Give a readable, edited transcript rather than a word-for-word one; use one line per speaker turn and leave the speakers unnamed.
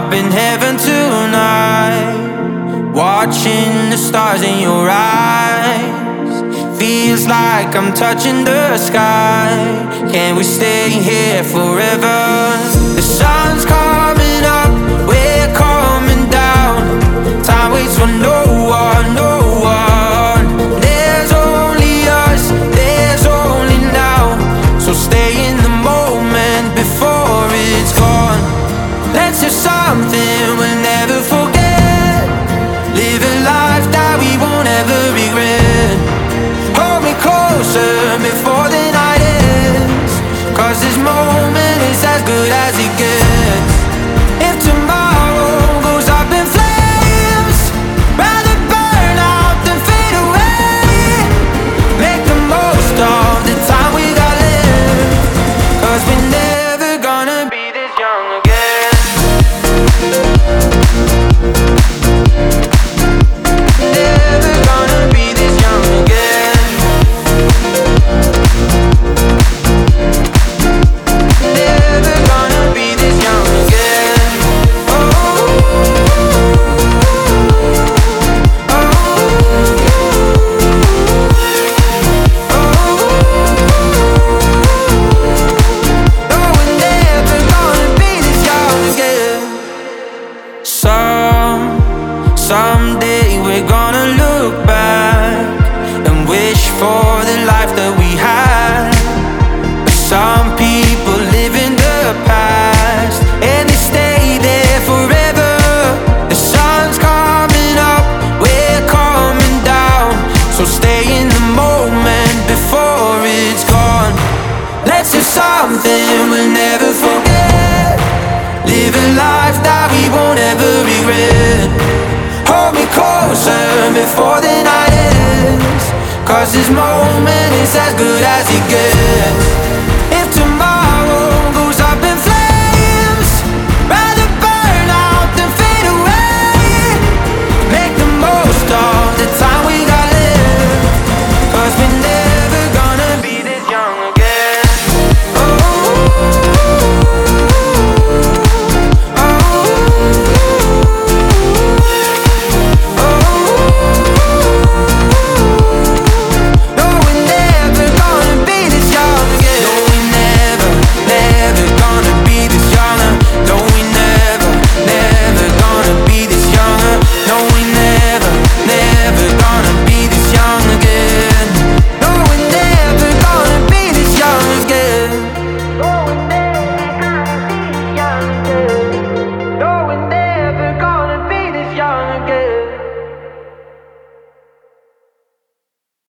up in heaven tonight, watching the stars in your eyes. Feels like I'm touching the sky. Can we stay here forever? The sun's coming up, we're coming down. Time waits for no one, no one. There's only us, there's only now. So stay in the moment before it's gone. Let's do something we'll never forget. Live a life that we won't ever regret. Hold me closer before the night ends, 'cause this moment is as good as it gets. If tomorrow goes up in flames, rather burn out than fade away. Make the most of the time we got left, 'cause we're never gonna be this young again. Never gonna be this young again. Never gonna be this young again. Oh, oh, no, we're never gonna be this young again. Someday we're gonna look back and wish for the life that we had. Some people live in the past and they stay there forever. The sun's coming up, we're coming down. So stay in the moment before it's gone. Let's do something we'll never forget. Live a life that we won't ever regret. Hold me closer before the night ends, 'cause this moment is as good as it gets.